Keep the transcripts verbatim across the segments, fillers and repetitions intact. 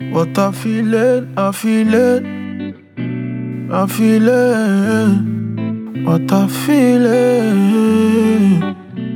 What I feeling, I feel it, I feel it. What I feeling,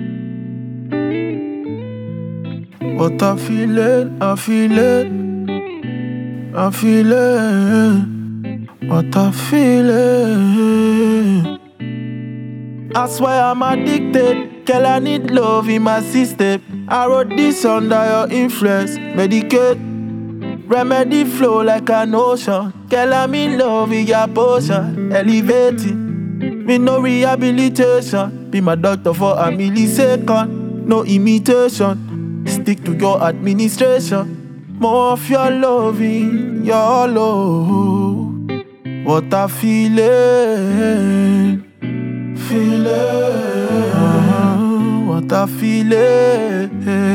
what I feeling, I feel it, I feel it. What I feeling. I swear I'm addicted, girl I need love in my system. I wrote this under your influence, medicate. Remedy flow like an ocean. Girl, I'm in love with your potion. Elevating, with no rehabilitation. Be my doctor for a millisecond. No imitation. Stick to your administration. More of your loving, your love. What I feeling, feeling. uh, What I feeling,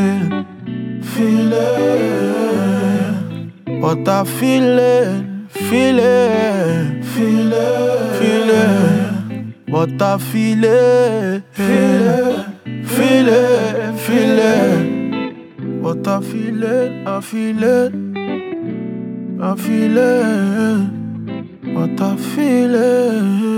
feeling. What I feeling, feeling, feeling, feeling. What I feeling, feeling, feeling, feeling. What I feeling, I feel it, I feel it. What I feeling.